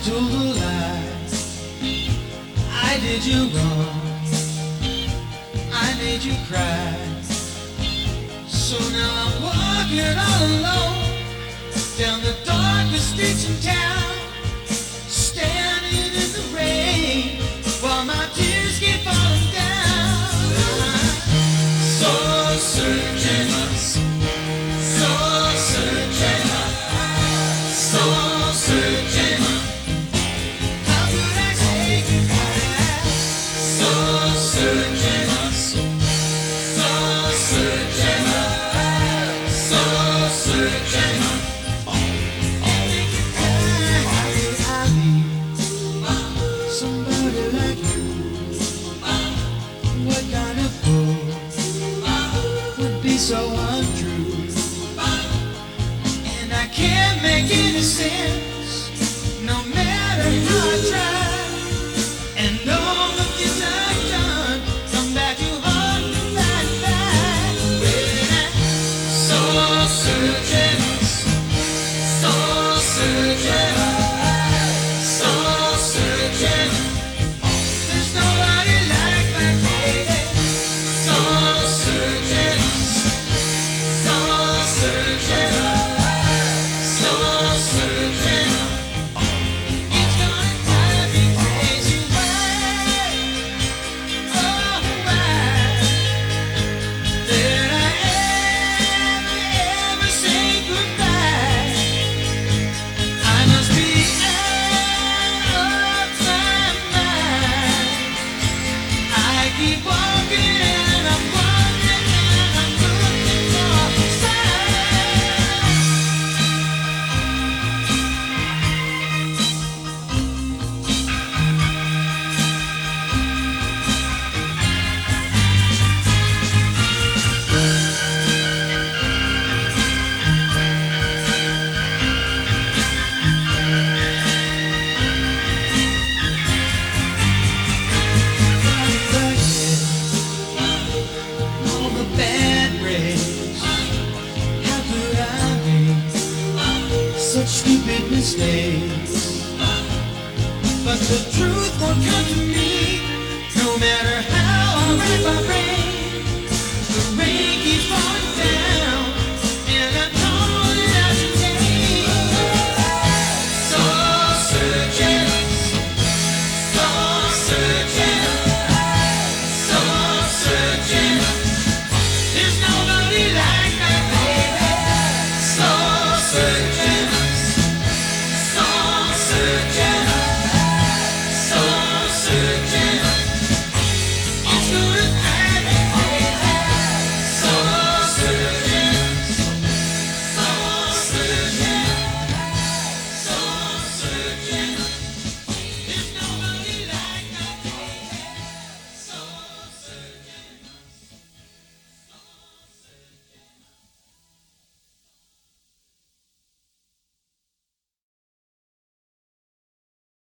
told a lie, I did you wrong, I made you cry. So now I'm walking all alone down the darkest streets in town, standing in the rain while my tears keep falling down. Soul searching, soul searching, soul searching. How could I say goodbye? Soul searching, soul searching, soul searching. Somebody like you, what kind of fool would be so untrue? And I can't make any sense, no matter how I try. And all the things I've done come back to haunt me back. Soul searching, soul searching, soul searching. There's nobody like my lady. Soul searching, soul searching, soul searching. It's gonna drive me crazy. Why, oh why, did I ever say goodbye? I must be out of my mind. I keep walking and I'm wandering and I'm looking for a sign. All the bad ways, how could I make such stupid mistakes? But the truth won't come to me, no matter how I write my brain.